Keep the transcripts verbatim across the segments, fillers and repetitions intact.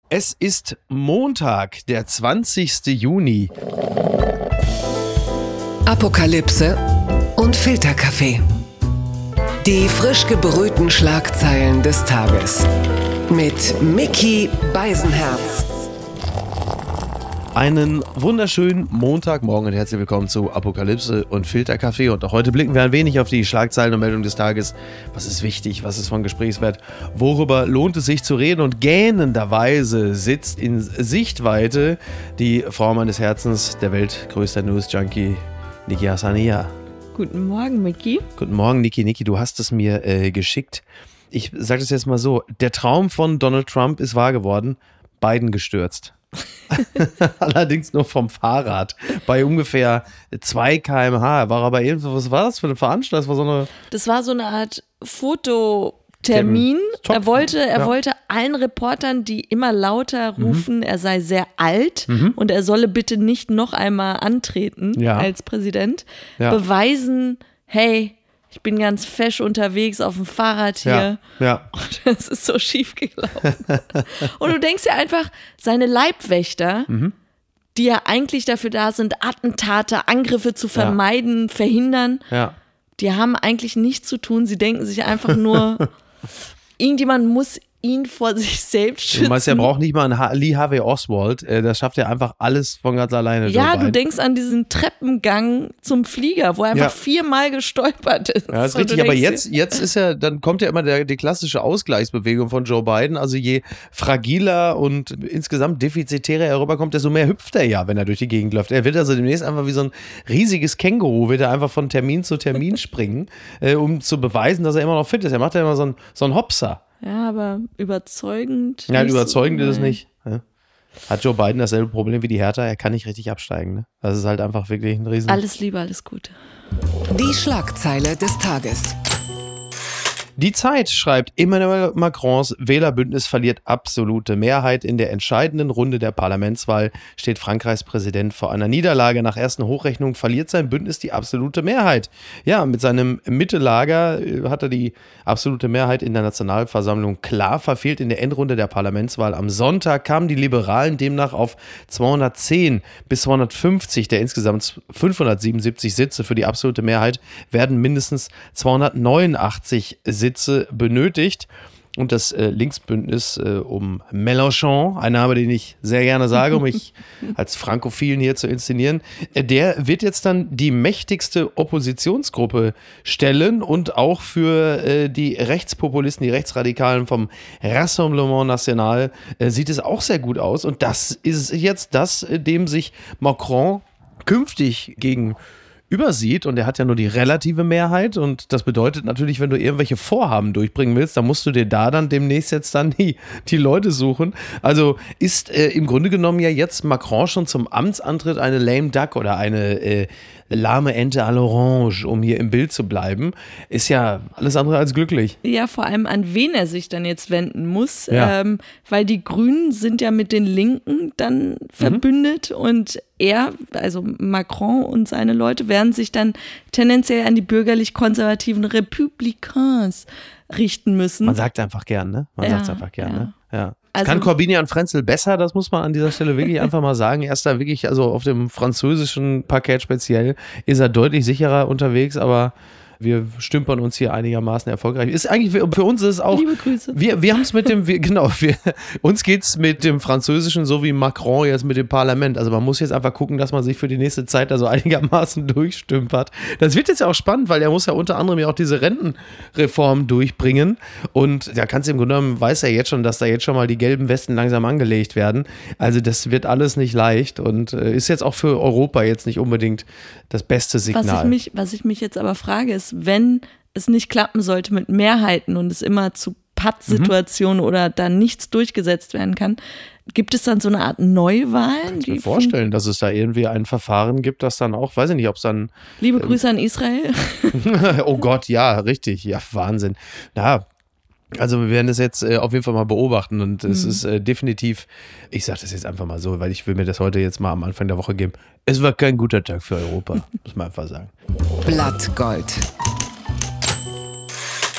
Es ist Montag, der zwanzigsten Juni. Apokalypse und Filterkaffee. Die frisch gebrühten Schlagzeilen des Tages. Mit Micky Beisenherz. Einen wunderschönen Montagmorgen und herzlich willkommen zu Apokalypse und Filterkaffee. Und auch heute blicken wir ein wenig auf die Schlagzeilen und Meldungen des Tages. Was ist wichtig? Was ist von Gesprächswert? Worüber lohnt es sich zu reden? Und gähnenderweise sitzt in Sichtweite die Frau meines Herzens, der weltgrößter News-Junkie, Niki Hassania. Guten Morgen, Micky. Guten Morgen, Niki. Niki, du hast es mir äh, geschickt. Ich sage das jetzt mal so. Der Traum von Donald Trump ist wahr geworden. Biden gestürzt. Allerdings nur vom Fahrrad. Bei ungefähr zwei Kilometer pro Stunde. War aber irgendwie, was war das für eine Veranstaltung? Das war so eine, das war so eine Art Fototermin. Er wollte, er ja. wollte allen Reportern, die immer lauter rufen, mhm. er sei sehr alt mhm. und er solle bitte nicht noch einmal antreten ja. als Präsident, ja. beweisen, hey, ich bin ganz fesch unterwegs auf dem Fahrrad hier. Ja, ja. Und das ist so schief gelaufen. Und du denkst dir einfach, seine Leibwächter, mhm. die ja eigentlich dafür da sind, Attentate, Angriffe zu vermeiden, ja. verhindern, ja. die haben eigentlich nichts zu tun. Sie denken sich einfach nur, irgendjemand muss ihn vor sich selbst schützen. Du meinst, er braucht nicht mal einen ha- Lee Harvey Oswald, äh, das schafft er einfach alles von ganz alleine. Ja, du denkst an diesen Treppengang zum Flieger, wo er einfach ja. viermal gestolpert ist. Ja, das ist richtig, aber jetzt, jetzt ist er, dann kommt ja immer der, die klassische Ausgleichsbewegung von Joe Biden, also je fragiler und insgesamt defizitärer er rüberkommt, desto mehr hüpft er ja, wenn er durch die Gegend läuft. Er wird also demnächst einfach wie so ein riesiges Känguru, wird er einfach von Termin zu Termin springen, äh, um zu beweisen, dass er immer noch fit ist. Er macht ja immer so einen, so einen Hopser. Ja, aber überzeugend. Ja, überzeugend so, ist es nicht. Ja. Hat Joe Biden dasselbe Problem wie die Hertha? Er kann nicht richtig absteigen. Ne? Das ist halt einfach wirklich ein Riesen. Alles Liebe, alles Gute. Die Schlagzeile des Tages. Die Zeit schreibt, Emmanuel Macrons Wählerbündnis verliert absolute Mehrheit. In der entscheidenden Runde der Parlamentswahl steht Frankreichs Präsident vor einer Niederlage. Nach ersten Hochrechnungen verliert sein Bündnis die absolute Mehrheit. Ja, mit seinem Mitte-Lager hat er die absolute Mehrheit in der Nationalversammlung klar verfehlt. In der Endrunde der Parlamentswahl am Sonntag kamen die Liberalen demnach auf zweihundertzehn bis zweihundertfünfzig der insgesamt fünfhundertsiebenundsiebzig Sitze. Für die absolute Mehrheit werden mindestens zweihundertneunundachtzig Sitze benötigt. Und das äh, Linksbündnis äh, um Mélenchon, ein Name, den ich sehr gerne sage, um mich als Frankophilen hier zu inszenieren, äh, der wird jetzt dann die mächtigste Oppositionsgruppe stellen und auch für äh, die Rechtspopulisten, die Rechtsradikalen vom Rassemblement National äh, sieht es auch sehr gut aus. Und das ist jetzt das, äh, dem sich Macron künftig gegen übersieht, und er hat ja nur die relative Mehrheit, und das bedeutet natürlich, wenn du irgendwelche Vorhaben durchbringen willst, dann musst du dir da dann demnächst jetzt dann die, die Leute suchen. Also ist äh, im Grunde genommen ja jetzt Macron schon zum Amtsantritt eine lame duck oder eine äh, lahme Ente à l'orange, um hier im Bild zu bleiben, ist ja alles andere als glücklich. Ja, vor allem an wen er sich dann jetzt wenden muss, ja. ähm, weil die Grünen sind ja mit den Linken dann verbündet, mhm. und er, also Macron und seine Leute, werden sich dann tendenziell an die bürgerlich-konservativen Républicains richten müssen. Man sagt einfach gern, ne? Man ja, sagt es einfach gern, ja. ne? Ja. Also, kann Corbinian Frenzel besser, das muss man an dieser Stelle wirklich einfach mal sagen. Er ist da wirklich, also auf dem französischen Parkett speziell, ist er deutlich sicherer unterwegs, aber wir stümpern uns hier einigermaßen erfolgreich. Ist eigentlich für, für uns ist es auch. Liebe Grüße. Wir, wir haben es mit dem, wir, genau, wir, uns geht es mit dem Französischen so wie Macron jetzt mit dem Parlament. Also man muss jetzt einfach gucken, dass man sich für die nächste Zeit da so einigermaßen durchstümpert. Das wird jetzt ja auch spannend, weil er muss ja unter anderem ja auch diese Rentenreform durchbringen. Und da kannst du im Grunde genommen, weiß er jetzt schon, dass da jetzt schon mal die gelben Westen langsam angelegt werden. Also das wird alles nicht leicht und äh, ist jetzt auch für Europa jetzt nicht unbedingt das beste Signal. Was ich mich, was ich mich jetzt aber frage, ist, wenn es nicht klappen sollte mit Mehrheiten und es immer zu Pattsituationen mhm. oder da nichts durchgesetzt werden kann, gibt es dann so eine Art Neuwahlen? Ich kann mir vorstellen, dass es da irgendwie ein Verfahren gibt, das dann auch, weiß ich nicht, ob es dann... Liebe Grüße ähm, an Israel. Oh Gott, ja, richtig, ja, Wahnsinn. Ja, also wir werden das jetzt äh, auf jeden Fall mal beobachten und es mhm. ist äh, definitiv, ich sage das jetzt einfach mal so, weil ich will mir das heute jetzt mal am Anfang der Woche geben, es war kein guter Tag für Europa, muss man einfach sagen. Blattgold.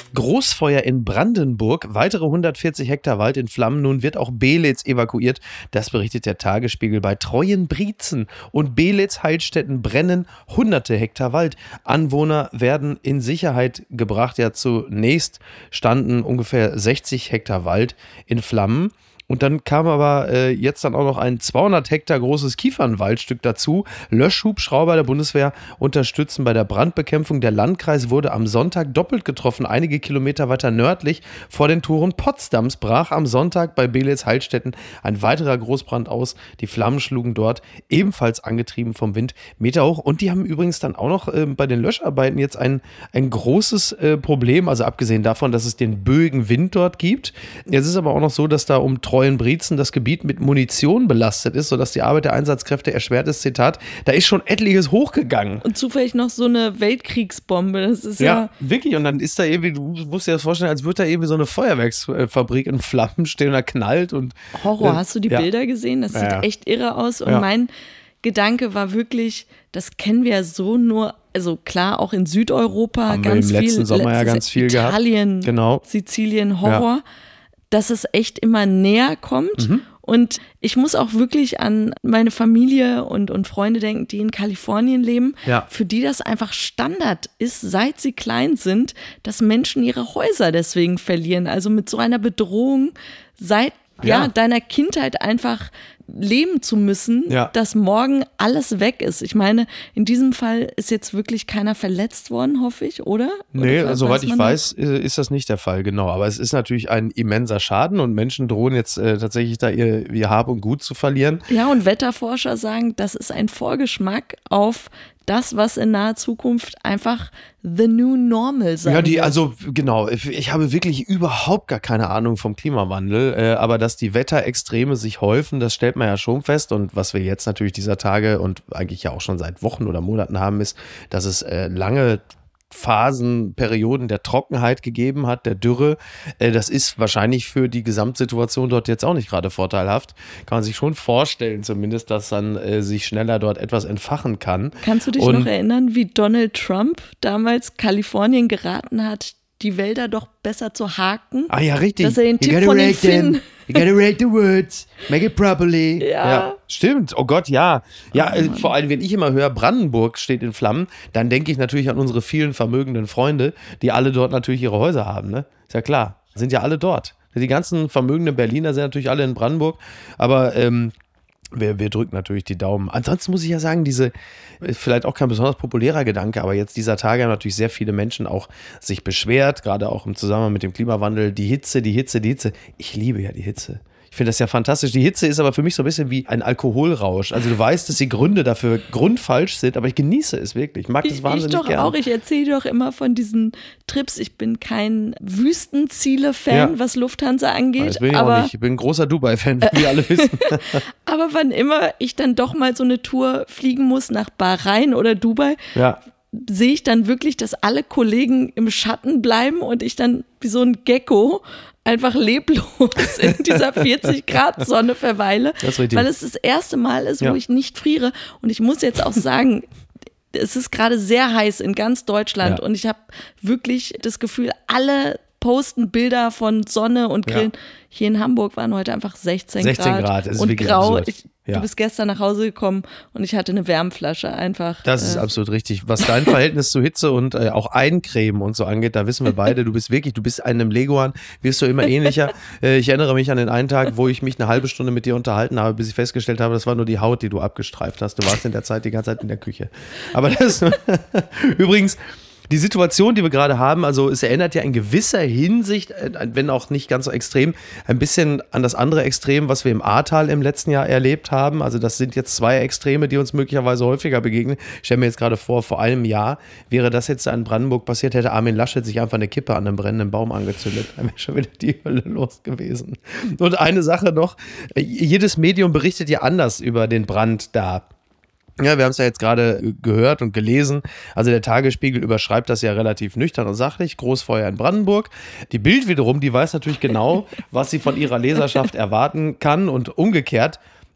Großfeuer in Brandenburg, weitere hundertvierzig Hektar Wald in Flammen. Nun wird auch Beelitz evakuiert. Das berichtet der Tagesspiegel. Bei Treuenbrietzen und Beelitz-Heilstätten brennen hunderte Hektar Wald. Anwohner werden in Sicherheit gebracht. Ja, zunächst standen ungefähr sechzig Hektar Wald in Flammen. Und dann kam aber äh, jetzt dann auch noch ein zweihundert Hektar großes Kiefernwaldstück dazu. Löschhubschrauber der Bundeswehr unterstützen bei der Brandbekämpfung. Der Landkreis wurde am Sonntag doppelt getroffen. Einige Kilometer weiter nördlich vor den Toren Potsdams brach am Sonntag bei Beelitz-Heilstätten ein weiterer Großbrand aus. Die Flammen schlugen dort, ebenfalls angetrieben vom Wind, Meter hoch. Und die haben übrigens dann auch noch äh, bei den Löscharbeiten jetzt ein, ein großes äh, Problem. Also abgesehen davon, dass es den böigen Wind dort gibt. Es ist aber auch noch so, dass da um Treuenbrietzen das Gebiet mit Munition belastet ist, sodass die Arbeit der Einsatzkräfte erschwert ist. Zitat, da ist schon etliches hochgegangen. Und zufällig noch so eine Weltkriegsbombe. Das ist ja, ja wirklich. Und dann ist da irgendwie, du musst dir das vorstellen, als würde da irgendwie so eine Feuerwerksfabrik in Flammen stehen und da knallt. Und, Horror. Hast du die ja. Bilder gesehen? Das sieht ja, ja. echt irre aus. Und ja. mein Gedanke war wirklich, das kennen wir ja so nur, also klar, auch in Südeuropa Haben ganz wir im viel. letzten Sommer ja ganz viel Italien, gehabt. Genau. Sizilien, Horror. Ja. Dass es echt immer näher kommt. Mhm. Und ich muss auch wirklich an meine Familie und, und Freunde denken, die in Kalifornien leben, ja. für die das einfach Standard ist, seit sie klein sind, dass Menschen ihre Häuser deswegen verlieren. Also mit so einer Bedrohung seit ja. Ja, deiner Kindheit einfach leben zu müssen, ja. dass morgen alles weg ist. Ich meine, in diesem Fall ist jetzt wirklich keiner verletzt worden, hoffe ich, oder? Nee, oder soweit ich weiß, ist das nicht der Fall, genau. Aber es ist natürlich ein immenser Schaden und Menschen drohen jetzt äh, tatsächlich da ihr, ihr Hab und Gut zu verlieren. Ja, und Wetterforscher sagen, das ist ein Vorgeschmack auf das, was in naher Zukunft einfach the new normal sein Ja, die, wird. also genau, ich habe wirklich überhaupt gar keine Ahnung vom Klimawandel, äh, aber dass die Wetterextreme sich häufen, das stellt man ja schon fest. Und was wir jetzt natürlich dieser Tage und eigentlich ja auch schon seit Wochen oder Monaten haben, ist, dass es äh, lange Phasen, Perioden der Trockenheit gegeben hat, der Dürre. Das ist wahrscheinlich für die Gesamtsituation dort jetzt auch nicht gerade vorteilhaft. Kann man sich schon vorstellen zumindest, dass dann äh, sich schneller dort etwas entfachen kann. Kannst du dich Und, noch erinnern, wie Donald Trump damals Kalifornien geraten hat, die Wälder doch besser zu haken? Ah ja, richtig. Dass er den Tipp von den Finnen... You gotta rate the woods, make it properly. Ja. ja. Stimmt, oh Gott, ja. Ja, oh, vor allem, wenn ich immer höre, Brandenburg steht in Flammen, dann denke ich natürlich an unsere vielen vermögenden Freunde, die alle dort natürlich ihre Häuser haben, ne? Ist ja klar, sind ja alle dort. Die ganzen vermögenden Berliner sind natürlich alle in Brandenburg, aber ähm, Wir, wir drücken natürlich die Daumen. Ansonsten muss ich ja sagen, diese, vielleicht auch kein besonders populärer Gedanke, aber jetzt dieser Tage haben natürlich sehr viele Menschen auch sich beschwert, gerade auch im Zusammenhang mit dem Klimawandel. Die Hitze, die Hitze, die Hitze. Ich liebe ja die Hitze. Ich finde das ja fantastisch. Die Hitze ist aber für mich so ein bisschen wie ein Alkoholrausch. Also du weißt, dass die Gründe dafür grundfalsch sind, aber ich genieße es wirklich. Ich mag das ich, wahnsinnig ich doch gern. auch. Ich erzähle doch immer von diesen Trips. Ich bin kein Wüstenziele-Fan, ja. was Lufthansa angeht. Das bin ich aber, auch nicht. Ich bin ein großer Dubai-Fan, wie wir alle wissen. Aber wann immer ich dann doch mal so eine Tour fliegen muss nach Bahrain oder Dubai, ja. sehe ich dann wirklich, dass alle Kollegen im Schatten bleiben und ich dann wie so ein Gecko einfach leblos in dieser vierzig Grad Sonne verweile, das ist richtig. Weil es das erste Mal ist, wo ja. ich nicht friere. Und ich muss jetzt auch sagen, es ist gerade sehr heiß in ganz Deutschland ja. und ich habe wirklich das Gefühl, alle posten Bilder von Sonne und Grillen. Ja. Hier in Hamburg waren heute einfach sechzehn, sechzehn Grad, Grad. Ist und wirklich grau. absurd. Ich, ja. Du bist gestern nach Hause gekommen und ich hatte eine Wärmflasche einfach. Das ist äh, absolut richtig. Was dein Verhältnis zu Hitze und äh, auch Eincremen und so angeht, da wissen wir beide, du bist wirklich, du bist einem Leguan, wirst du immer ähnlicher. äh, ich erinnere mich an den einen Tag, wo ich mich eine halbe Stunde mit dir unterhalten habe, bis ich festgestellt habe, das war nur die Haut, die du abgestreift hast. Du warst in der Zeit die ganze Zeit in der Küche. Aber das übrigens, die Situation, die wir gerade haben, also es erinnert ja in gewisser Hinsicht, wenn auch nicht ganz so extrem, ein bisschen an das andere Extrem, was wir im Ahrtal im letzten Jahr erlebt haben. Also das sind jetzt zwei Extreme, die uns möglicherweise häufiger begegnen. Ich stelle mir jetzt gerade vor, vor einem Jahr wäre das jetzt in Brandenburg passiert, hätte Armin Laschet sich einfach eine Kippe an einem brennenden Baum angezündet. Dann wäre schon wieder die Hölle los gewesen. Und eine Sache noch, jedes Medium berichtet ja anders über den Brand da. Ja, wir haben es ja jetzt gerade gehört und gelesen. Also der Tagesspiegel überschreibt das ja relativ nüchtern und sachlich. Großfeuer in Brandenburg. Die Bild wiederum, die weiß natürlich genau, was sie von ihrer Leserschaft erwarten kann und umgekehrt.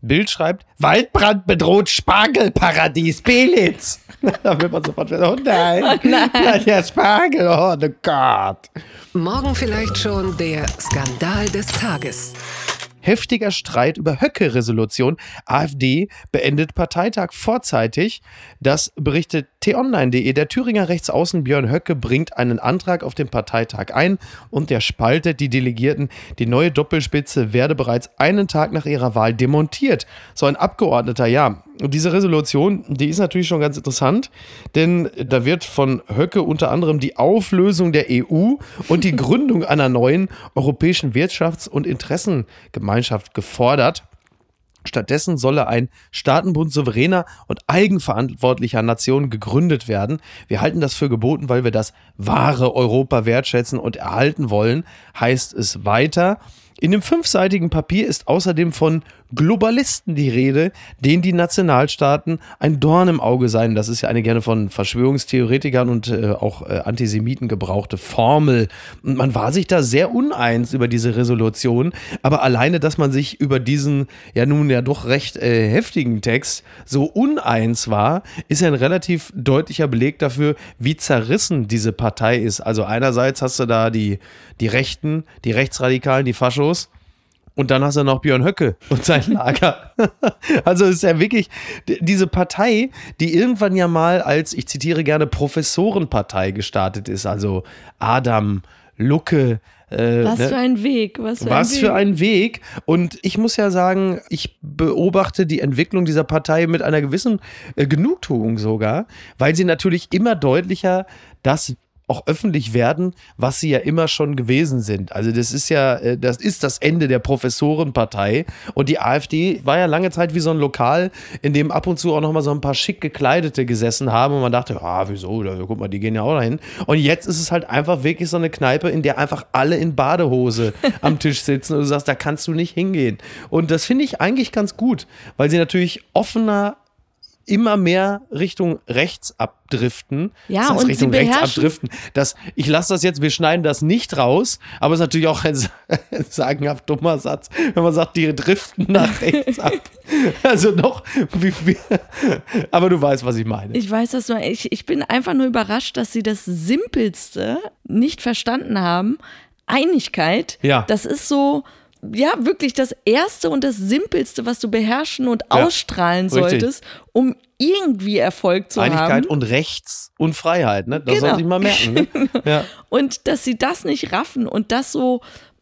Bild schreibt, Waldbrand bedroht Spargelparadies Belitz. Da wird man sofort wieder, oh nein, oh nein. Der Spargel, oh Gott. Morgen vielleicht schon der Skandal des Tages. Heftiger Streit über Höcke-Resolution. AfD beendet Parteitag vorzeitig. Das berichtet t online punkt de. Der Thüringer Rechtsaußen Björn Höcke bringt einen Antrag auf den Parteitag ein und der spaltet die Delegierten. Die neue Doppelspitze werde bereits einen Tag nach ihrer Wahl demontiert. So ein Abgeordneter, ja. Und diese Resolution, die ist natürlich schon ganz interessant, denn da wird von Höcke unter anderem die Auflösung der E U und die Gründung einer neuen europäischen Wirtschafts- und Interessengemeinschaft gefordert. Stattdessen solle ein Staatenbund souveräner und eigenverantwortlicher Nationen gegründet werden. Wir halten das für geboten, weil wir das wahre Europa wertschätzen und erhalten wollen, heißt es weiter. In dem fünfseitigen Papier ist außerdem von Globalisten die Rede, denen die Nationalstaaten ein Dorn im Auge seien. Das ist ja eine gerne von Verschwörungstheoretikern und äh, auch äh, Antisemiten gebrauchte Formel. Und man war sich da sehr uneins über diese Resolution, aber alleine, dass man sich über diesen ja nun ja doch recht äh, heftigen Text so uneins war, ist ja ein relativ deutlicher Beleg dafür, wie zerrissen diese Partei ist. Also einerseits hast du da die, die Rechten, die Rechtsradikalen, die Faschos, und dann hast du noch Björn Höcke und sein Lager. Also es ist ja wirklich diese Partei, die irgendwann ja mal als, ich zitiere gerne, Professorenpartei gestartet ist. Also Adam, Lucke. Äh, was ne? für ein Weg. Was, für, was ein Weg. für ein Weg. Und ich muss ja sagen, ich beobachte die Entwicklung dieser Partei mit einer gewissen äh, Genugtuung sogar, weil sie natürlich immer deutlicher das auch öffentlich werden, was sie ja immer schon gewesen sind. Also das ist ja, das ist das Ende der Professorenpartei und die AfD war ja lange Zeit wie so ein Lokal, in dem ab und zu auch noch mal so ein paar schick gekleidete gesessen haben und man dachte, ah, wieso, da, guck mal, die gehen ja auch dahin. Und jetzt ist es halt einfach wirklich so eine Kneipe, in der einfach alle in Badehose am Tisch sitzen und du sagst, da kannst du nicht hingehen. Und das finde ich eigentlich ganz gut, weil sie natürlich offener immer mehr Richtung rechts abdriften. Ja, das heißt, und Richtung sie rechts abdriften. Das, ich lasse das jetzt, wir schneiden das nicht raus, aber es ist natürlich auch ein, ein sagenhaft dummer Satz, wenn man sagt, die driften nach rechts ab. Also noch, wie viel. Aber du weißt, was ich meine. Ich weiß das nur. Ich, ich bin einfach nur überrascht, dass sie das Simpelste nicht verstanden haben. Einigkeit, ja. Das ist so. Ja, wirklich das Erste und das Simpelste, was du beherrschen und ja, ausstrahlen solltest, richtig. Um irgendwie Erfolg zu Einigkeit haben. Einigkeit und Rechts und Freiheit, ne? Das genau. sollte ich mal merken. Ne? Ja. Und dass sie das nicht raffen und das so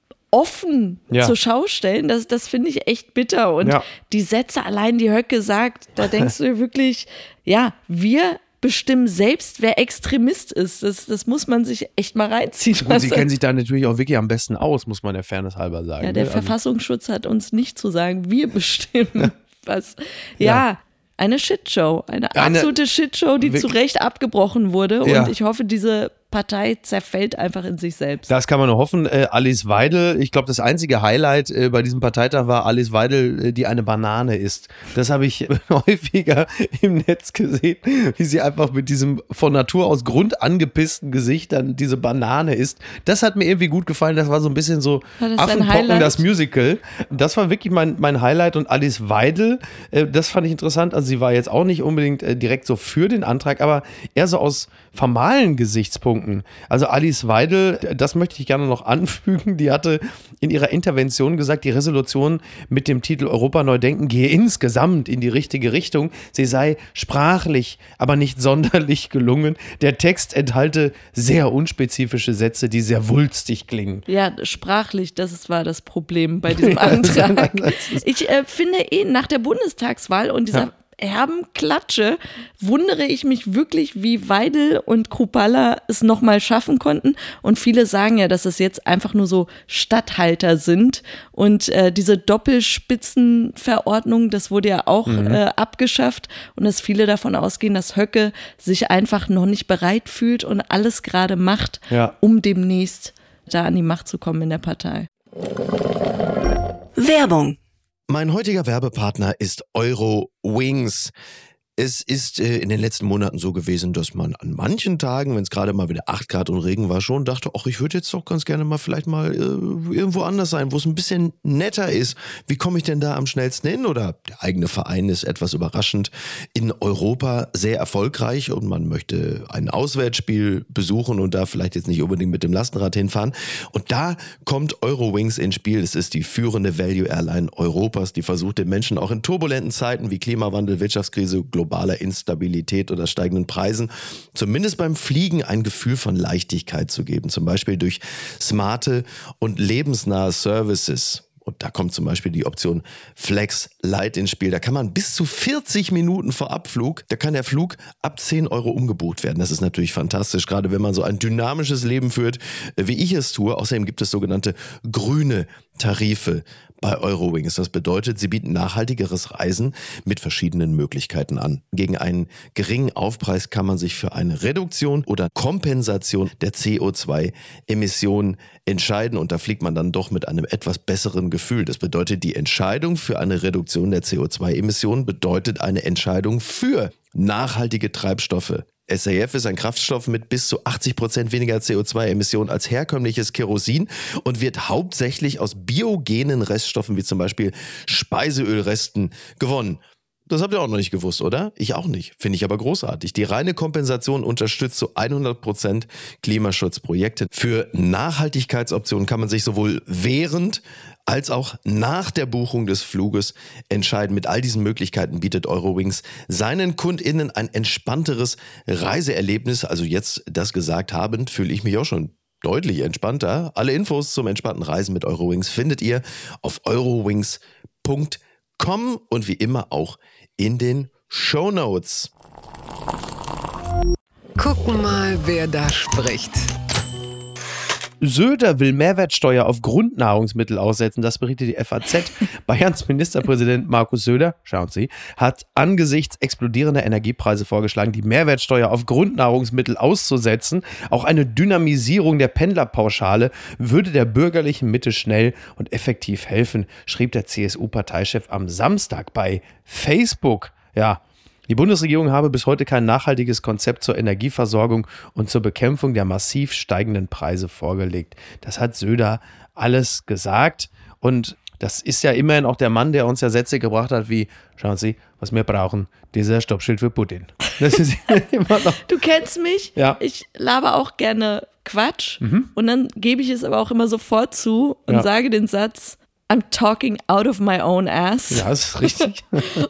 offen ja. zur Schau stellen, das, das finde ich echt bitter. Und ja. die Sätze allein, die Höcke sagt, da denkst du wirklich, ja, wir bestimmen selbst, wer Extremist ist. Das, das muss man sich echt mal reinziehen. Gut, sie kennen sich da natürlich auch wirklich am besten aus, muss man der Fairness halber sagen. Ja, der ne? Verfassungsschutz hat uns nicht zu sagen, wir bestimmen was. Ja, ja. Eine Shitshow, eine, eine absolute Shitshow, die zu Recht abgebrochen wurde. Ja. Und ich hoffe, diese Partei zerfällt einfach in sich selbst. Das kann man nur hoffen. Äh, Alice Weidel, ich glaube, das einzige Highlight äh, bei diesem Parteitag war Alice Weidel, äh, die eine Banane isst. Das habe ich häufiger im Netz gesehen, wie sie einfach mit diesem von Natur aus grundangepissten Gesicht dann diese Banane isst. Das hat mir irgendwie gut gefallen. Das war so ein bisschen so Affenpocken, das Musical. Das war wirklich mein, mein Highlight. Und Alice Weidel, äh, das fand ich interessant. Also sie war jetzt auch nicht unbedingt äh, direkt so für den Antrag, aber eher so aus formalen Gesichtspunkten. Also Alice Weidel, das möchte ich gerne noch anfügen, die hatte in ihrer Intervention gesagt, die Resolution mit dem Titel Europa neu denken gehe insgesamt in die richtige Richtung. Sie sei sprachlich, aber nicht sonderlich gelungen. Der Text enthalte sehr unspezifische Sätze, die sehr wulstig klingen. Ja, sprachlich, das war das Problem bei diesem Antrag. Ich äh, finde eh, nach der Bundestagswahl und dieser ja. herben Klatsche wundere ich mich wirklich, wie Weidel und Kruppalla es nochmal schaffen konnten. Und viele sagen ja, dass es jetzt einfach nur so Statthalter sind. Und äh, diese Doppelspitzenverordnung, das wurde ja auch mhm. äh, abgeschafft. Und dass viele davon ausgehen, dass Höcke sich einfach noch nicht bereit fühlt und alles gerade macht, ja. um demnächst da an die Macht zu kommen in der Partei. Werbung. Mein heutiger Werbepartner ist Eurowings. Es ist äh, in den letzten Monaten so gewesen, dass man an manchen Tagen, wenn es gerade mal wieder acht Grad und Regen war, schon dachte, ach, ich würde jetzt doch ganz gerne mal vielleicht mal äh, irgendwo anders sein, wo es ein bisschen netter ist. Wie komme ich denn da am schnellsten hin? Oder der eigene Verein ist etwas überraschend in Europa sehr erfolgreich und man möchte ein Auswärtsspiel besuchen und da vielleicht jetzt nicht unbedingt mit dem Lastenrad hinfahren. Und da kommt Eurowings ins Spiel. Es ist die führende Value Airline Europas, die versucht den Menschen auch in turbulenten Zeiten wie Klimawandel, Wirtschaftskrise, globaler Instabilität oder steigenden Preisen zumindest beim Fliegen ein Gefühl von Leichtigkeit zu geben. Zum Beispiel durch smarte und lebensnahe Services. Und da kommt zum Beispiel die Option Flex Light ins Spiel. Da kann man bis zu vierzig Minuten vor Abflug, da kann der Flug ab zehn Euro umgebucht werden. Das ist natürlich fantastisch, gerade wenn man so ein dynamisches Leben führt, wie ich es tue. Außerdem gibt es sogenannte grüne Tarife bei Eurowings. Das bedeutet, sie bieten nachhaltigeres Reisen mit verschiedenen Möglichkeiten an. Gegen einen geringen Aufpreis kann man sich für eine Reduktion oder Kompensation der C O zwei Emissionen entscheiden und da fliegt man dann doch mit einem etwas besseren Gefühl. Das bedeutet, die Entscheidung für eine Reduktion der C O zwei Emissionen bedeutet eine Entscheidung für nachhaltige Treibstoffe. S A F ist ein Kraftstoff mit bis zu achtzig Prozent weniger C O zwei Emissionen als herkömmliches Kerosin und wird hauptsächlich aus biogenen Reststoffen wie zum Beispiel Speiseölresten gewonnen. Das habt ihr auch noch nicht gewusst, oder? Ich auch nicht. Finde ich aber großartig. Die reine Kompensation unterstützt zu hundert Prozent Klimaschutzprojekte. Für Nachhaltigkeitsoptionen kann man sich sowohl während als auch nach der Buchung des Fluges entscheiden. Mit all diesen Möglichkeiten bietet Eurowings seinen KundInnen ein entspannteres Reiseerlebnis. Also jetzt das gesagt habend, fühle ich mich auch schon deutlich entspannter. Alle Infos zum entspannten Reisen mit Eurowings findet ihr auf eurowings punkt com und wie immer auch in den Shownotes. Gucken mal, wer da spricht. Söder will Mehrwertsteuer auf Grundnahrungsmittel aussetzen, das berichtet die F A Z. Bayerns Ministerpräsident Markus Söder, schauen Sie, hat angesichts explodierender Energiepreise vorgeschlagen, die Mehrwertsteuer auf Grundnahrungsmittel auszusetzen. Auch eine Dynamisierung der Pendlerpauschale würde der bürgerlichen Mitte schnell und effektiv helfen, schrieb der C S U-Parteichef am Samstag bei Facebook. Ja, die Bundesregierung habe bis heute kein nachhaltiges Konzept zur Energieversorgung und zur Bekämpfung der massiv steigenden Preise vorgelegt. Das hat Söder alles gesagt und das ist ja immerhin auch der Mann, der uns ja Sätze gebracht hat wie, schauen Sie, was wir brauchen, dieser Stoppschild für Putin. Das ist immer noch. Du kennst mich, ja. Ich laber auch gerne Quatsch mhm. und dann gebe ich es aber auch immer sofort zu und ja. sage den Satz, I'm talking out of my own ass. Ja, das ist richtig.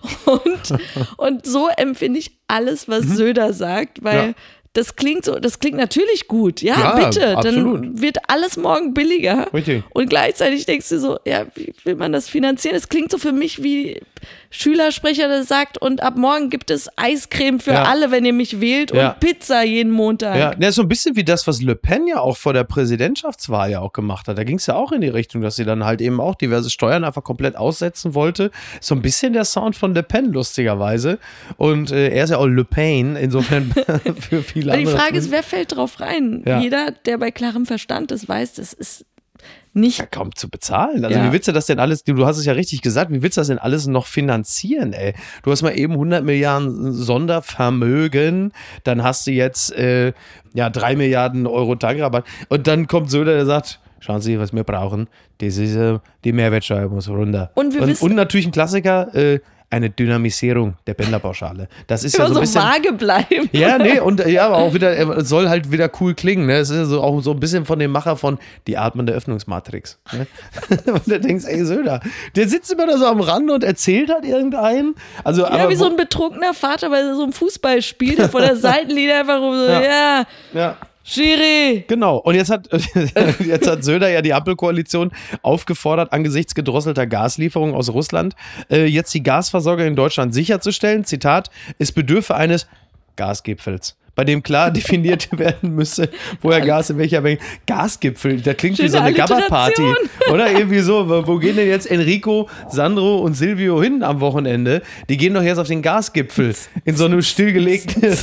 und, und so empfinde ich alles, was mhm. Söder sagt, weil ja. das klingt so, das klingt natürlich gut. Ja, ja bitte, absolut. Dann wird alles morgen billiger. Richtig. Und gleichzeitig denkst du so, ja, wie will man das finanzieren? Es klingt so für mich wie Schülersprecher, der sagt, und ab morgen gibt es Eiscreme für ja. alle, wenn ihr mich wählt ja. und Pizza jeden Montag. Ja, das ist so ein bisschen wie das, was Le Pen ja auch vor der Präsidentschaftswahl ja auch gemacht hat. Da ging es ja auch in die Richtung, dass sie dann halt eben auch diverse Steuern einfach komplett aussetzen wollte. So ein bisschen der Sound von Le Pen, lustigerweise. Und äh, er ist ja auch Le Pen, insofern für viele Aber andere. Die Frage ist, wer fällt drauf rein? Ja. Jeder, der bei klarem Verstand ist, weiß, das ist nicht ja, kaum zu bezahlen. Also ja. wie willst du das denn alles, du hast es ja richtig gesagt, wie willst du das denn alles noch finanzieren, ey? Du hast mal eben hundert Milliarden Sondervermögen, dann hast du jetzt äh, ja drei Milliarden Euro Tankrabatt und dann kommt Söder, der sagt, schauen Sie, was wir brauchen, das ist, äh, die Mehrwertsteuer muss runter. Und, wir und, wissen, und natürlich ein Klassiker, äh, eine Dynamisierung der Pendlerpauschale. Das ist ja so ein bisschen, vage bleiben. Ja, nee, und ja, aber auch wieder, es soll halt wieder cool klingen. Ne? Es ist ja so, auch so ein bisschen von dem Macher von Die atmende Öffnungsmatrix. Ne? Und du denkst, ey Söder, der sitzt immer da so am Rand und erzählt halt irgendeinen. Also, ja, aber wie so ein betrunkener Vater bei so einem Fußballspiel, der vor der Seitenlinie einfach so, ja, ja. ja. Schiri! Genau, und jetzt hat, jetzt hat Söder ja die Ampelkoalition aufgefordert, angesichts gedrosselter Gaslieferungen aus Russland, äh, jetzt die Gasversorgung in Deutschland sicherzustellen. Zitat, es bedürfe eines Gasgipfels, bei dem klar definiert werden müsse, woher Gas in welcher Menge. Gasgipfel, das klingt Schöne wie so eine Alliteration. Gabba-Party. Oder irgendwie so, wo gehen denn jetzt Enrico, Sandro und Silvio hin am Wochenende? Die gehen doch jetzt auf den Gasgipfel in so einem stillgelegten...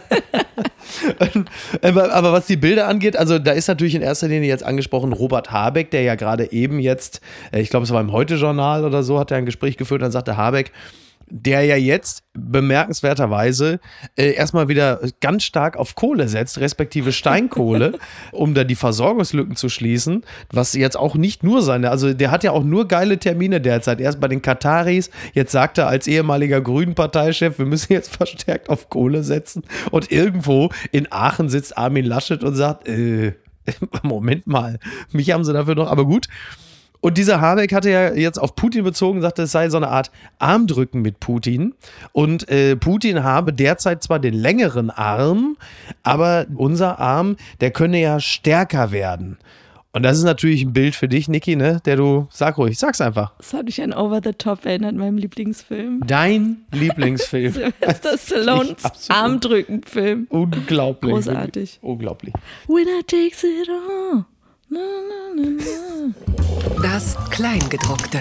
aber, aber was die Bilder angeht, also da ist natürlich in erster Linie jetzt angesprochen Robert Habeck, der ja gerade eben jetzt, ich glaube es war im Heute-Journal oder so, hat er ein Gespräch geführt, dann sagte Habeck, der ja jetzt bemerkenswerterweise äh, erstmal wieder ganz stark auf Kohle setzt, respektive Steinkohle, um da die Versorgungslücken zu schließen, was jetzt auch nicht nur seine, also der hat ja auch nur geile Termine derzeit, erst bei den Kataris, jetzt sagt er als ehemaliger Grünen-Parteichef, wir müssen jetzt verstärkt auf Kohle setzen und irgendwo in Aachen sitzt Armin Laschet und sagt, äh, Moment mal, mich haben sie dafür noch, aber gut. Und dieser Habeck hatte ja jetzt auf Putin bezogen, sagte, es sei so eine Art Armdrücken mit Putin. Und äh, Putin habe derzeit zwar den längeren Arm, aber unser Arm, der könne ja stärker werden. Und das ist natürlich ein Bild für dich, Niki, ne? Der du, sag ruhig, sag's einfach. Das hat mich an Over the Top erinnert, meinem Lieblingsfilm. Dein Lieblingsfilm. Sylvester Stallones Armdrücken-Film. Unglaublich. Großartig. Unglaublich. Winner takes it all. Na, na, na, na. Das Kleingedruckte.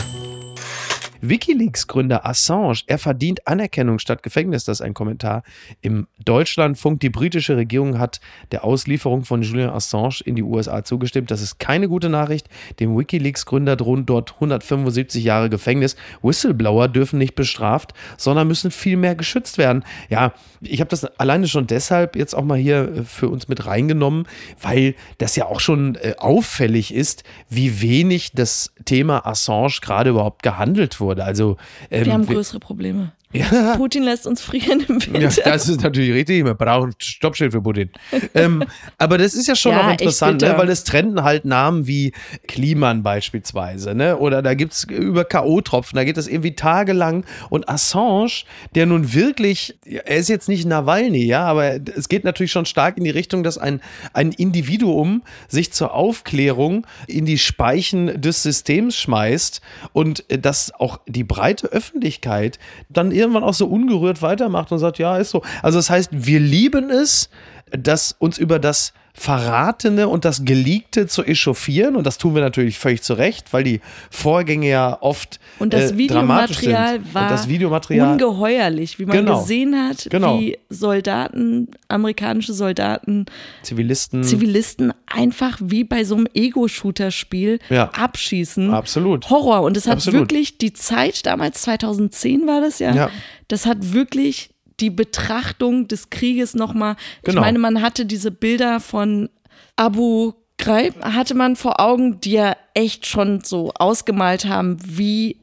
WikiLeaks-Gründer Assange, er verdient Anerkennung statt Gefängnis. Das ist ein Kommentar im Deutschlandfunk. Die britische Regierung hat der Auslieferung von Julian Assange in die U S A zugestimmt. Das ist keine gute Nachricht. Dem WikiLeaks-Gründer drohen dort hundertfünfundsiebzig Jahre Gefängnis. Whistleblower dürfen nicht bestraft, sondern müssen viel mehr geschützt werden. Ja, ich habe das alleine schon deshalb jetzt auch mal hier für uns mit reingenommen, weil das ja auch schon äh, auffällig ist, wie wenig das Thema Assange gerade überhaupt gehandelt wurde. Also, ähm, wir haben größere Probleme. Ja. Putin lässt uns frieren im Winter. Ja, das ist natürlich richtig. Wir brauchen Stoppschild für Putin. ähm, aber das ist ja schon ja, auch interessant, ne? Weil es trenden halt Namen wie Kliman beispielsweise. Ne? Oder da gibt es über K O-Tropfen, da geht es irgendwie tagelang. Und Assange, der nun wirklich, er ist jetzt nicht Nawalny, ja, aber es geht natürlich schon stark in die Richtung, dass ein, ein Individuum sich zur Aufklärung in die Speichen des Systems schmeißt und dass auch die breite Öffentlichkeit dann irgendwann auch so ungerührt weitermacht und sagt, ja, ist so. Also das heißt, wir lieben es, dass uns über das Verratene und das Geleakte zu echauffieren, und das tun wir natürlich völlig zu Recht, weil die Vorgänge ja oft und das äh, Videomaterial war und das Videomaterial ungeheuerlich, wie man genau. gesehen hat, genau. wie Soldaten, amerikanische Soldaten, Zivilisten, Zivilisten einfach wie bei so einem Ego-Shooter-Spiel ja. abschießen. Absolut. Horror. Und es hat Absolut. wirklich die Zeit, damals zweitausendzehn war das ja, ja. das hat wirklich die Betrachtung des Krieges nochmal, genau. ich meine, man hatte diese Bilder von Abu Ghraib, hatte man vor Augen, die ja echt schon so ausgemalt haben, wie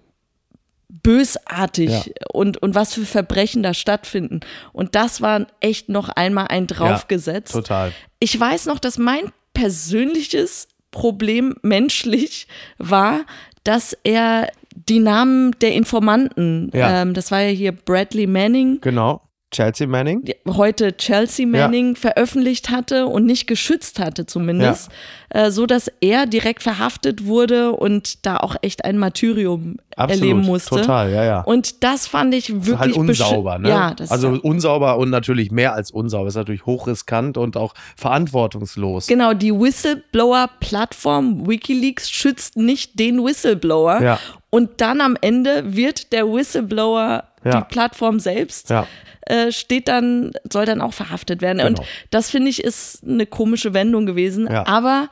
bösartig ja. und, und was für Verbrechen da stattfinden. Und das war echt noch einmal ein draufgesetzt. Ja, total. Ich weiß noch, dass mein persönliches Problem menschlich war, dass er die Namen der Informanten, ja. ähm, das war ja hier Bradley Manning. Genau. Chelsea Manning. Heute Chelsea Manning ja. veröffentlicht hatte und nicht geschützt hatte zumindest, ja. äh, so dass er direkt verhaftet wurde und da auch echt ein Martyrium Absolut, erleben musste. Total, ja, ja. Und das fand ich wirklich halt unsauber, ne? Ja, das also ist unsauber und natürlich mehr als unsauber. Ist natürlich hochriskant und auch verantwortungslos. Genau, die Whistleblower-Plattform WikiLeaks schützt nicht den Whistleblower. Ja. Und dann am Ende wird der Whistleblower, ja. die Plattform selbst, ja. äh, steht dann, soll dann auch verhaftet werden. Genau. Und das finde ich ist eine komische Wendung gewesen. Ja. Aber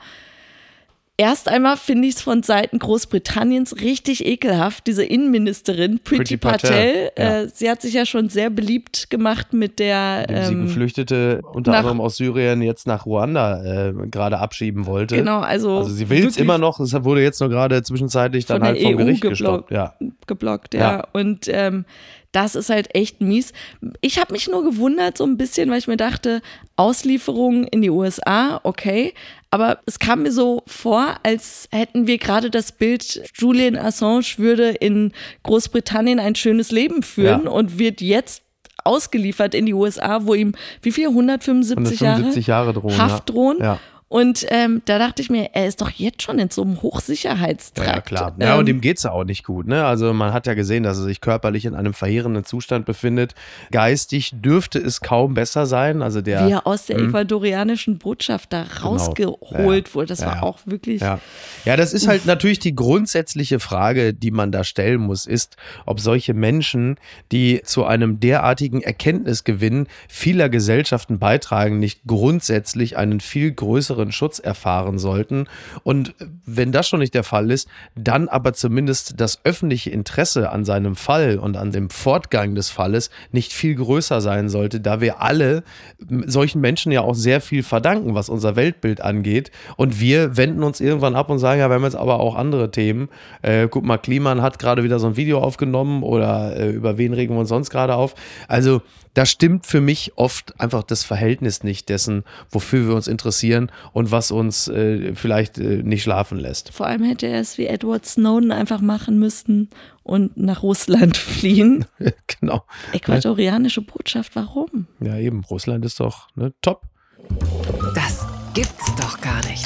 erst einmal finde ich es von Seiten Großbritanniens richtig ekelhaft, diese Innenministerin Priti, Priti Patel. Patel ja. äh, sie hat sich ja schon sehr beliebt gemacht mit der Indem sie ähm, Geflüchtete unter nach, anderem aus Syrien jetzt nach Ruanda äh, gerade abschieben wollte. Genau, also Also sie will es immer noch, es wurde jetzt nur gerade zwischenzeitlich dann halt vom E U Gericht geblockt, gestoppt. Ja. geblockt, ja. ja. Und ähm, das ist halt echt mies. Ich habe mich nur gewundert so ein bisschen, weil ich mir dachte, Auslieferung in die U S A, okay. Aber es kam mir so vor, als hätten wir gerade das Bild, Julian Assange würde in Großbritannien ein schönes Leben führen ja. und wird jetzt ausgeliefert in die U S A, wo ihm wie viel, hundertfünfundsiebzig, hundertfünfundsiebzig Jahre, Jahre drohen, Haft drohen. Ja. Und ähm, da dachte ich mir, er ist doch jetzt schon in so einem Hochsicherheitstrakt. Ja, klar. Ja, und ihm geht es ja auch nicht gut. Ne? Also man hat ja gesehen, dass er sich körperlich in einem verheerenden Zustand befindet. Geistig dürfte es kaum besser sein. Also der, wie er aus der ecuadorianischen Botschaft da rausgeholt genau. ja, wurde. Das ja, war ja. auch wirklich... Ja. ja, das ist halt natürlich die grundsätzliche Frage, die man da stellen muss, ist, ob solche Menschen, die zu einem derartigen Erkenntnisgewinn vieler Gesellschaften beitragen, nicht grundsätzlich einen viel größeren besseren Schutz erfahren sollten. Und wenn das schon nicht der Fall ist, dann aber zumindest das öffentliche Interesse an seinem Fall und an dem Fortgang des Falles nicht viel größer sein sollte, da wir alle solchen Menschen ja auch sehr viel verdanken, was unser Weltbild angeht. Und wir wenden uns irgendwann ab und sagen, ja, wir haben jetzt aber auch andere Themen. Äh, guck mal, Kliman hat gerade wieder so ein Video aufgenommen oder äh, über wen regen wir uns sonst gerade auf. Also da stimmt für mich oft einfach das Verhältnis nicht dessen, wofür wir uns interessieren und was uns äh, vielleicht äh, nicht schlafen lässt. Vor allem hätte er es wie Edward Snowden einfach machen müssen und nach Russland fliehen. Genau. Äquatorianische Botschaft, warum? Ja eben, Russland ist doch ne, top. Das gibt's doch gar nicht.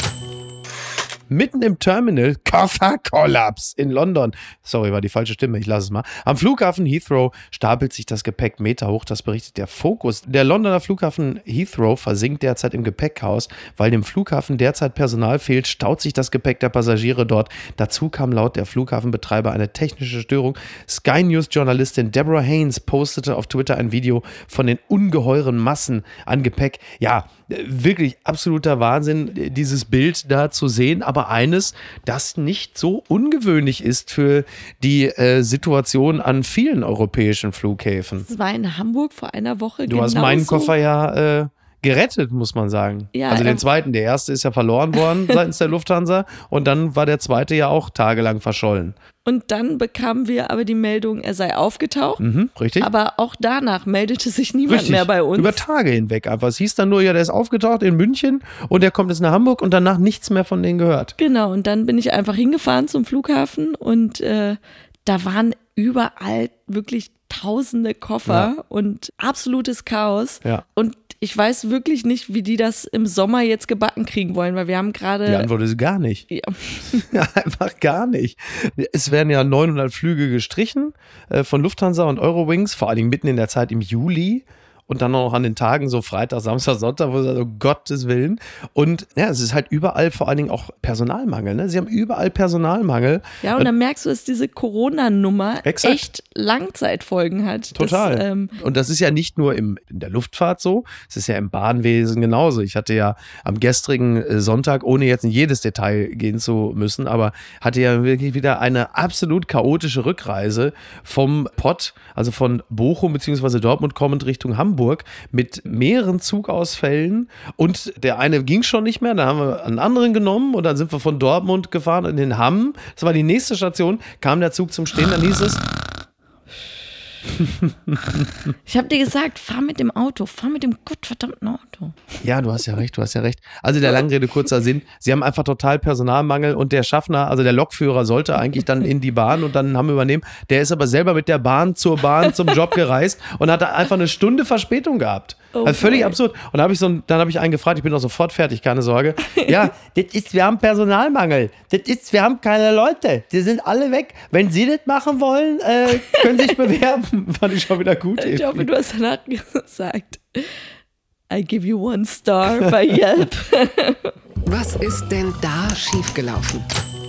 Mitten im Terminal, Kofferkollaps in London. Sorry, war die falsche Stimme, ich lasse es mal. Am Flughafen Heathrow stapelt sich das Gepäck meterhoch, das berichtet der Focus. Der Londoner Flughafen Heathrow versinkt derzeit im Gepäckchaos. Weil dem Flughafen derzeit Personal fehlt, staut sich das Gepäck der Passagiere dort. Dazu kam laut der Flughafenbetreiber eine technische Störung. Sky News-Journalistin Deborah Haynes postete auf Twitter ein Video von den ungeheuren Massen an Gepäck. Ja, wirklich absoluter Wahnsinn, dieses Bild da zu sehen, aber eines, das nicht so ungewöhnlich ist für die äh, Situation an vielen europäischen Flughäfen. Das war in Hamburg vor einer Woche Du genauso. hast meinen Koffer ja äh, gerettet, muss man sagen. Ja, also den ähm, zweiten, der erste ist ja verloren worden seitens der Lufthansa und dann war der zweite ja auch tagelang verschollen. Und dann bekamen wir aber die Meldung, er sei aufgetaucht. Mhm, richtig. Aber auch danach meldete sich niemand Richtig. mehr bei uns. Über Tage hinweg einfach. Es hieß dann nur, ja, der ist aufgetaucht in München und der kommt jetzt nach Hamburg und danach nichts mehr von denen gehört. Genau, und dann bin ich einfach hingefahren zum Flughafen und äh, da waren überall wirklich tausende Koffer Ja. und absolutes Chaos. Ja. Und ich weiß wirklich nicht, wie die das im Sommer jetzt gebacken kriegen wollen, weil wir haben gerade... Die Antwort ist gar nicht. Ja. Ja, einfach gar nicht. Es werden ja neunhundert Flüge gestrichen äh, von Lufthansa und Eurowings, vor allen Dingen mitten in der Zeit im Juli. Und dann noch an den Tagen so Freitag, Samstag, Sonntag, wo sie sagen, um Gottes Willen. Und ja, es ist halt überall vor allen Dingen auch Personalmangel. Ne? Sie haben überall Personalmangel. Ja, und dann merkst du, dass diese Corona-Nummer Exakt. echt Langzeitfolgen hat. Total. Das, ähm, und das ist ja nicht nur im, in der Luftfahrt so, es ist ja im Bahnwesen genauso. Ich hatte ja am gestrigen äh, Sonntag, ohne jetzt in jedes Detail gehen zu müssen, aber hatte ja wirklich wieder eine absolut chaotische Rückreise vom Pott, also von Bochum bzw. Dortmund kommend Richtung Hamburg, mit mehreren Zugausfällen und der eine ging schon nicht mehr, dann haben wir einen anderen genommen und dann sind wir von Dortmund gefahren in den Hamm. Das war die nächste Station, kam der Zug zum Stehen, dann hieß es, ich habe dir gesagt, fahr mit dem Auto, fahr mit dem gottverdammten Auto. ja, du hast ja recht, du hast ja recht. Also der Langrede, kurzer Sinn, sie haben einfach total Personalmangel und der Schaffner, also der Lokführer sollte eigentlich dann in die Bahn und dann haben wir übernehmen. Der ist aber selber mit der Bahn zur Bahn zum Job gereist und hat da einfach eine Stunde Verspätung gehabt. Oh also völlig boy. absurd. Und dann habe ich, so ein, dann hab ich einen gefragt, ich bin auch sofort fertig, keine Sorge. Ja, das ist, wir haben Personalmangel. Das ist, wir haben keine Leute. Die sind alle weg. Wenn Sie das machen wollen, äh, können Sie sich bewerben. Fand ich schon wieder gut. Ich hoffe, du hast danach gesagt, I give you one star bei Yelp. Was ist denn da schiefgelaufen?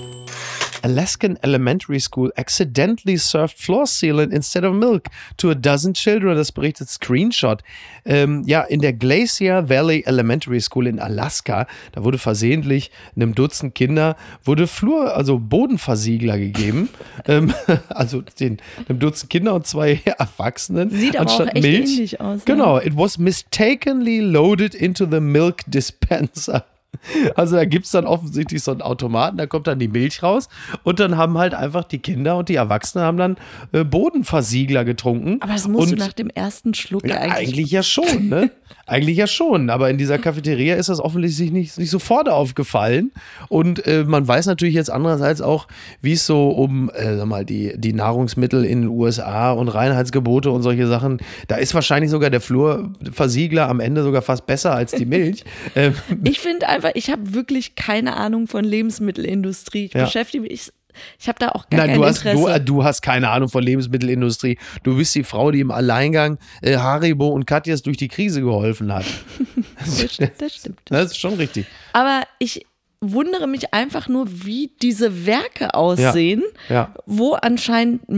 Alaskan Elementary School accidentally served floor sealant instead of milk to a dozen children. Das berichtet Screenshot. Ähm, ja, in der Glacier Valley Elementary School in Alaska, da wurde versehentlich einem Dutzend Kinder, wurde Flur, also Bodenversiegler gegeben. ähm, also den, einem Dutzend Kinder und zwei Erwachsenen. Sieht aber anstatt auch echt Milch. ähnlich aus. Genau, it was mistakenly loaded into the milk dispenser. Also da gibt es dann offensichtlich so einen Automaten, da kommt dann die Milch raus und dann haben halt einfach die Kinder und die Erwachsenen haben dann äh, Bodenversiegler getrunken. Aber das musst und du nach dem ersten Schluck ja, eigentlich... eigentlich ja schon, ne? Eigentlich ja schon, aber in dieser Cafeteria ist das offensichtlich nicht, nicht sofort aufgefallen und äh, man weiß natürlich jetzt andererseits auch, wie es so um äh, sag mal, die, die Nahrungsmittel in den U S A und Reinheitsgebote und solche Sachen, da ist wahrscheinlich sogar der Flurversiegler am Ende sogar fast besser als die Milch. ähm, Ich finde einfach, ich habe wirklich keine Ahnung von Lebensmittelindustrie. Ich Ja. beschäftige mich, ich habe da auch gar Nein, kein du hast, Interesse. du, du hast keine Ahnung von Lebensmittelindustrie. Du bist die Frau, die im Alleingang äh, Haribo und Katjes durch die Krise geholfen hat. das, das stimmt. Das ist schon richtig. Aber ich wundere mich einfach nur, wie diese Werke aussehen, Ja. wo anscheinend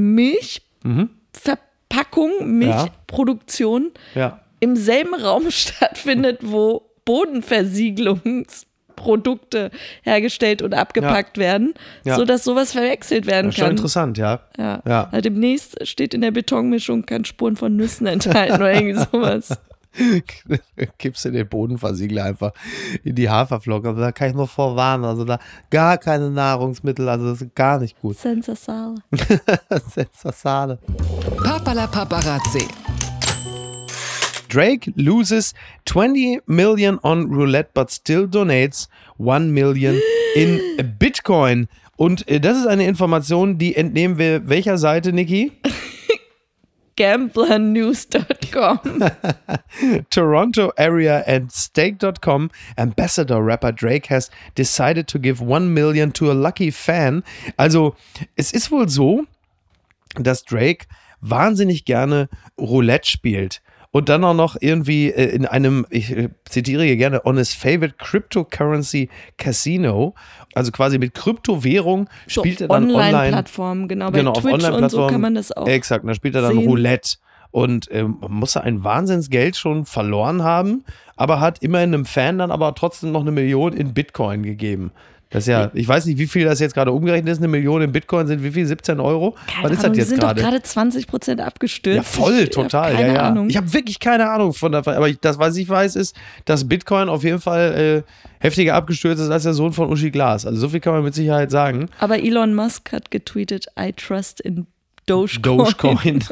Milchverpackung, Milchproduktion Ja. im selben Raum stattfindet, wo Bodenversiegelungsprozesse Produkte hergestellt und abgepackt ja. werden, ja. sodass sowas verwechselt werden das ist kann. Schon interessant, ja. Ja. ja. Also demnächst steht in der Betonmischung, kann Spuren von Nüssen enthalten oder irgendwie sowas. Kippst du den Bodenversiegler einfach in die Haferflocken. Also da kann ich nur vorwarnen. Also da gar keine Nahrungsmittel, also das ist gar nicht gut. Sensasale. Sensasale. Papala Paparazzi. Drake loses twenty million on roulette, but still donates one million in Bitcoin. Und das ist eine Information, die entnehmen wir welcher Seite, Niki? Gambler News dot com. Toronto area and stake dot com. Ambassador rapper Drake has decided to give one million to a lucky fan. Also es ist wohl so, dass Drake wahnsinnig gerne Roulette spielt. Und dann auch noch irgendwie in einem, ich zitiere hier gerne, on his favorite cryptocurrency casino, also quasi mit Kryptowährung so spielt er dann online. Online-Plattformen, genau, bei genau, Twitch auf und so kann man das auch Exakt, da spielt er dann sehen. Roulette und ähm, muss er ein Wahnsinnsgeld schon verloren haben, aber hat immerhin einem Fan dann aber trotzdem noch eine Million in Bitcoin gegeben. Das ist ja, ich weiß nicht, wie viel das jetzt gerade umgerechnet ist, eine Million in Bitcoin sind wie viel? siebzehn Euro? Keine Was ist Ahnung, das jetzt die sind gerade? doch gerade zwanzig Prozent abgestürzt. Ja, voll, ich total. Keine ja, ja. Ahnung. Ich habe wirklich keine Ahnung von der, aber ich, das, was ich weiß, ist, dass Bitcoin auf jeden Fall äh, heftiger abgestürzt ist als der Sohn von Uschi Glas. Also so viel kann man mit Sicherheit sagen. Aber Elon Musk hat getweetet, I trust in Dogecoin. Dogecoin.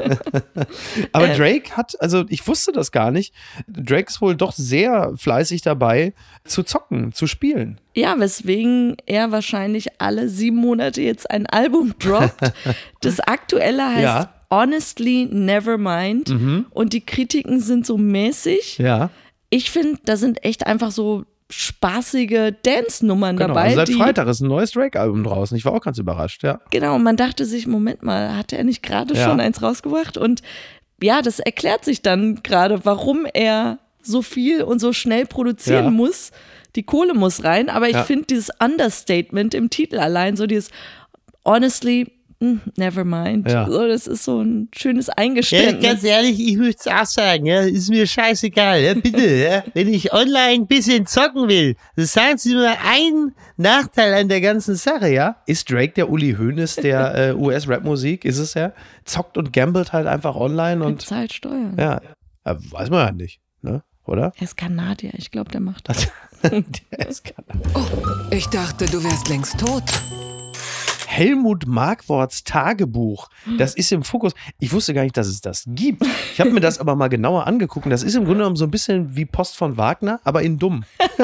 Aber Drake hat, also ich wusste das gar nicht, Drake ist wohl doch sehr fleißig dabei zu zocken, zu spielen. Ja, weswegen er wahrscheinlich alle sieben Monate jetzt ein Album droppt. Das aktuelle heißt ja. Honestly Nevermind mhm. und die Kritiken sind so mäßig. Ja. Ich finde, da sind echt einfach so spaßige Dance-Nummern genau, dabei. Also seit die, Freitag ist ein neues Drake-Album draußen. Ich war auch ganz überrascht, ja. Genau, und man dachte sich, Moment mal, hat er nicht gerade ja. schon eins rausgebracht? Und ja, das erklärt sich dann gerade, warum er so viel und so schnell produzieren ja. muss. Die Kohle muss rein, aber ich ja. finde dieses Understatement im Titel allein, so dieses honestly, never mind. Ja. So, das ist so ein schönes Eingeständnis. Ja, ganz ehrlich, ich würde es auch sagen, ja, ist mir scheißegal, ja, bitte, ja, wenn ich online ein bisschen zocken will, das sagen Sie mir einen Nachteil an der ganzen Sache, ja. Ist Drake der Uli Hoeneß der äh, U S-Rap-Musik? Ist es ja? Zockt und gambelt halt einfach online und er zahlt Steuern. Ja, ja, weiß man ja nicht, ne? Oder? Er ist Kanadier, ich glaube, der macht das. Der ist Kanadier. Oh, ich dachte, du wärst längst tot. Helmut Markwordts Tagebuch, das ist im Fokus. Ich wusste gar nicht, dass es das gibt. Ich habe mir das aber mal genauer angeguckt und das ist im Grunde genommen so ein bisschen wie Post von Wagner, aber in dumm.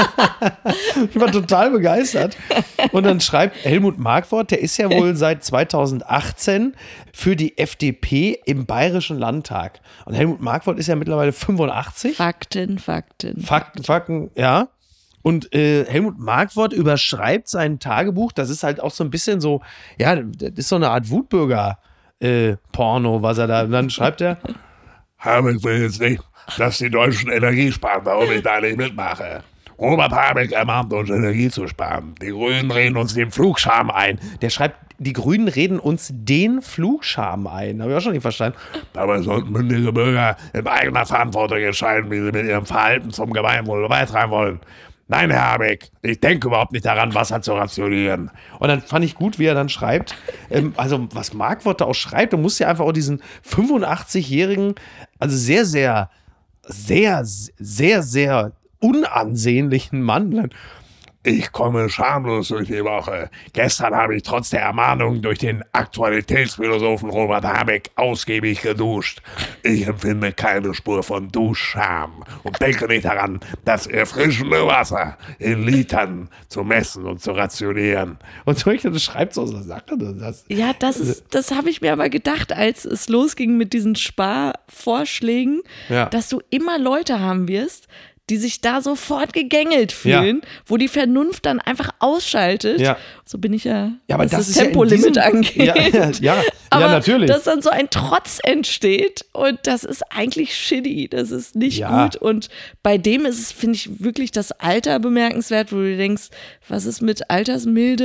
Ich war total begeistert. Und dann schreibt Helmut Markwort, der ist ja wohl seit zweitausendachtzehn für die F D P im Bayerischen Landtag. Und Helmut Markwort ist ja mittlerweile fünfundachtzig. Fakten, Fakten. Fakten, Fakten, ja. Und äh, Helmut Markwort überschreibt sein Tagebuch, das ist halt auch so ein bisschen so, ja, das ist so eine Art Wutbürger-Porno, äh, was er da, und dann schreibt er, Habeck will jetzt nicht, dass die Deutschen Energie sparen, warum ich da nicht mitmache. Robert Habeck ermahnt uns, Energie zu sparen. Die Grünen reden uns den Flugscham ein. Der schreibt, die Grünen reden uns den Flugscham ein. Habe ich auch schon nicht verstanden. Dabei sollten mündige Bürger in eigener Verantwortung entscheiden, wie sie mit ihrem Verhalten zum Gemeinwohl beitragen wollen. Nein, Herr Habeck, ich denke überhaupt nicht daran, Wasser zu rationieren. Und dann fand ich gut, wie er dann schreibt, ähm, also was Markwort da auch schreibt, du musst ja einfach auch diesen fünfundachtzig-jährigen, also sehr, sehr, sehr, sehr, sehr unansehnlichen Mann. Ich komme schamlos durch die Woche. Gestern habe ich trotz der Ermahnung durch den Aktualitätsphilosophen Robert Habeck ausgiebig geduscht. Ich empfinde keine Spur von Duschscham und denke nicht daran, das erfrischende Wasser in Litern zu messen und zu rationieren. Und so, das schreibt so, so sagt er das. Ja, das ist, das habe ich mir aber gedacht, als es losging mit diesen Sparvorschlägen, ja. dass du immer Leute haben wirst, die sich da sofort gegängelt fühlen, ja. wo die Vernunft dann einfach ausschaltet. Ja. So bin ich ja, ja aber was das, das das Tempolimit ja angeht. Ja, ja, ja, aber ja, natürlich. dass dann so ein Trotz entsteht und das ist eigentlich shitty, das ist nicht ja. gut und bei dem ist es, finde ich, wirklich das Alter bemerkenswert, wo du denkst, was ist mit Altersmilde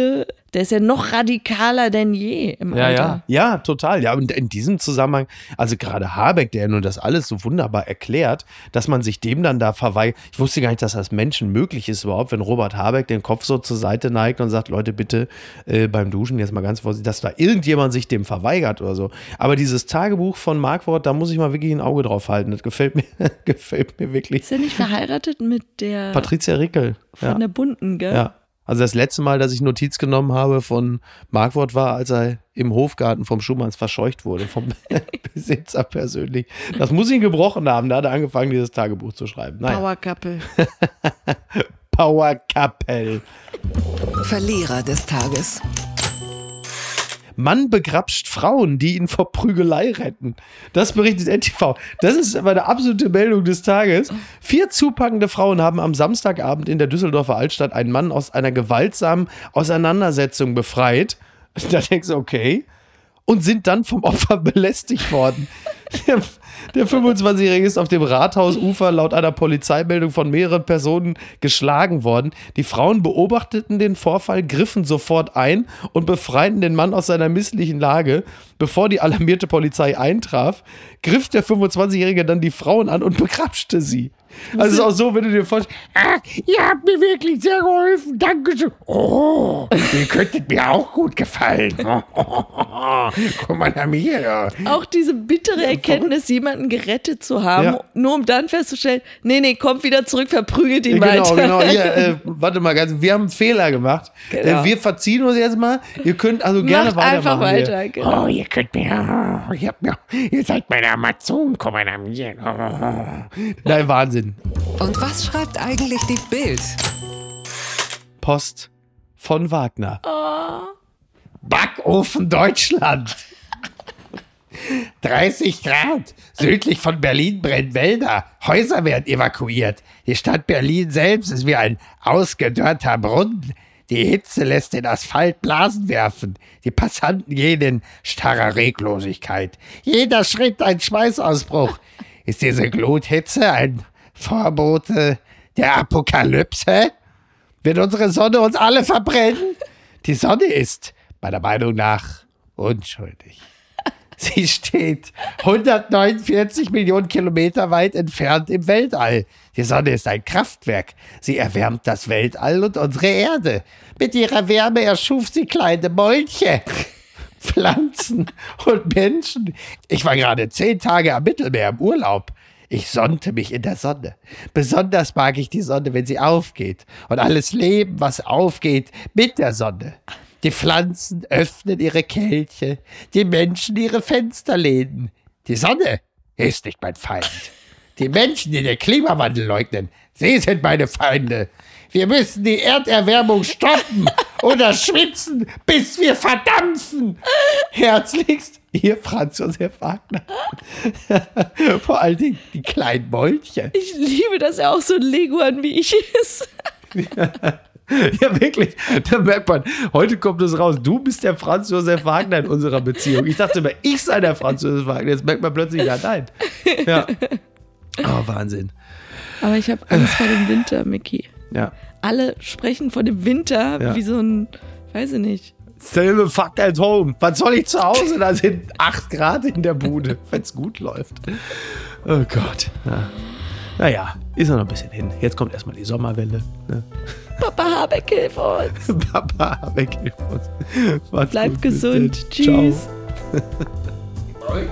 Der ist ja noch radikaler denn je im Ja, Alter. ja, ja, total. Ja, und in diesem Zusammenhang, also gerade Habeck, der nun das alles so wunderbar erklärt, dass man sich dem dann da verweigert. Ich wusste gar nicht, dass das Menschen möglich ist überhaupt, wenn Robert Habeck den Kopf so zur Seite neigt und sagt, Leute, bitte äh, beim Duschen jetzt mal ganz vorsichtig, dass da irgendjemand sich dem verweigert oder so. Aber dieses Tagebuch von Markwort, da muss ich mal wirklich ein Auge drauf halten. Das gefällt mir, gefällt mir wirklich. Ist er nicht verheiratet mit der Patricia Rickel. von Ja. der Bunten, gell? Ja. Also das letzte Mal, dass ich Notiz genommen habe von Markwort war, als er im Hofgarten vom Schumanns verscheucht wurde, vom Besitzer persönlich. Das muss ihn gebrochen haben, da hat er angefangen, dieses Tagebuch zu schreiben. Naja. Power Couple. Power Couple. Verlierer des Tages. Mann begrapscht Frauen, die ihn vor Prügelei retten. Das berichtet N T V. Das ist aber eine absolute Meldung des Tages. Vier zupackende Frauen haben am Samstagabend in der Düsseldorfer Altstadt einen Mann aus einer gewaltsamen Auseinandersetzung befreit. Da denkst du, okay. Und sind dann vom Opfer belästigt worden. Der, der fünfundzwanzigjährige ist auf dem Rathausufer laut einer Polizeimeldung von mehreren Personen geschlagen worden. Die Frauen beobachteten den Vorfall, griffen sofort ein und befreiten den Mann aus seiner misslichen Lage. Bevor die alarmierte Polizei eintraf, griff der fünfundzwanzigjährige dann die Frauen an und begrapschte sie. Also es ist auch so, wenn du dir vorstellst, Ah, ihr habt mir wirklich sehr geholfen. Dankeschön. Oh, ihr könntet mir auch gut gefallen. Guck mal nach mir. Auch diese bittere Erkenntnis, jemanden gerettet zu haben, Ja. nur um dann festzustellen, nee, nee, kommt wieder zurück, verprügelt ihn genau, weiter. genau, hier, äh, warte mal ganz, wir haben einen Fehler gemacht. Genau. Äh, wir verziehen uns jetzt mal. Ihr könnt also gerne Macht einfach weitermachen. weiter. Hier. Genau. Oh, ihr könnt mir. Oh, ihr, habt mir ihr seid meine Amazon. Komm mal nach mir. Oh. Nein, Wahnsinn. Und was schreibt eigentlich die Bild? Post von Wagner. Backofen Deutschland. dreißig Grad. Südlich von Berlin brennen Wälder. Häuser werden evakuiert. Die Stadt Berlin selbst ist wie ein ausgedörrter Brunnen. Die Hitze lässt den Asphalt Blasen werfen. Die Passanten gehen in starrer Reglosigkeit. Jeder Schritt ein Schweißausbruch. Ist diese Gluthitze ein Vorbote der Apokalypse? Wird unsere Sonne uns alle verbrennen? Die Sonne ist, meiner Meinung nach, unschuldig. Sie steht hundertneunundvierzig Millionen Kilometer weit entfernt im Weltall. Die Sonne ist ein Kraftwerk. Sie erwärmt das Weltall und unsere Erde. Mit ihrer Wärme erschuf sie kleine Molche, Pflanzen und Menschen. Ich war gerade zehn Tage am Mittelmeer im Urlaub. Ich sonnte mich in der Sonne. Besonders mag ich die Sonne, wenn sie aufgeht. Und alles Leben, was aufgeht, mit der Sonne. Die Pflanzen öffnen ihre Kelche, die Menschen ihre Fensterläden. Die Sonne ist nicht mein Feind. Die Menschen, die den Klimawandel leugnen, sie sind meine Feinde. Wir müssen die Erderwärmung stoppen oder schwitzen, bis wir verdampfen. Herzlichst, Ihr Franz Josef Wagner. Vor allen Dingen die kleinen Mäulchen. Ich liebe, dass er auch so ein Leguan wie ich ist. Ja, wirklich. Da merkt man, heute kommt es raus. Du bist der Franz Josef Wagner in unserer Beziehung. Ich dachte immer, ich sei der Franz Josef Wagner. Jetzt merkt man plötzlich, ja, nein. Ja. Oh, Wahnsinn. Aber ich habe Angst vor dem Winter, Micky. Ja. Alle sprechen von dem Winter Ja. wie so ein, weiß ich nicht. Stay the fuck at home. Was soll ich zu Hause? Da sind acht Grad in der Bude, wenn es gut läuft. Oh Gott. Ja. Naja, ist noch ein bisschen hin. Jetzt kommt erstmal die Sommerwelle. Ne? Papa Habeck, hilf uns. Papa, Habeck, hilf uns. Macht's Bleibt gut, bis gesund. dann. Tschüss. Ciao.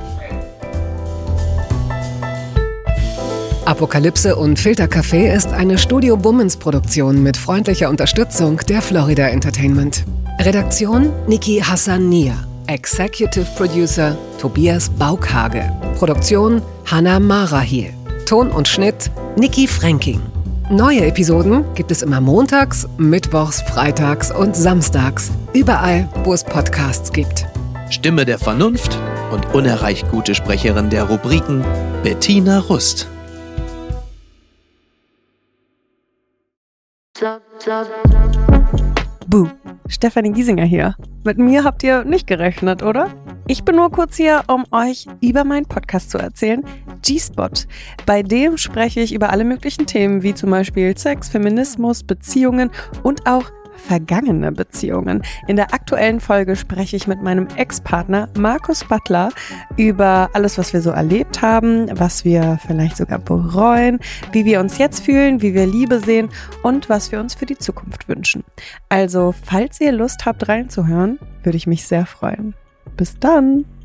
Apokalypse und Filtercafé ist eine Studio Bummens Produktion mit freundlicher Unterstützung der Florida Entertainment. Redaktion Niki Hassania. Executive Producer Tobias Baukhage. Produktion Hannah Marahiel. Ton und Schnitt Niki Fränking. Neue Episoden gibt es immer montags, mittwochs, freitags und samstags. Überall, wo es Podcasts gibt. Stimme der Vernunft und unerreicht gute Sprecherin der Rubriken Bettina Rust. Buh, Stefanie Giesinger hier. Mit mir habt ihr nicht gerechnet, oder? Ich bin nur kurz hier, um euch über meinen Podcast zu erzählen, G-Spot. Bei dem spreche ich über alle möglichen Themen, wie zum Beispiel Sex, Feminismus, Beziehungen und auch vergangene Beziehungen. In der aktuellen Folge spreche ich mit meinem Ex-Partner Markus Butler über alles, was wir so erlebt haben, was wir vielleicht sogar bereuen, wie wir uns jetzt fühlen, wie wir Liebe sehen und was wir uns für die Zukunft wünschen. Also, falls ihr Lust habt reinzuhören, würde ich mich sehr freuen. Bis dann!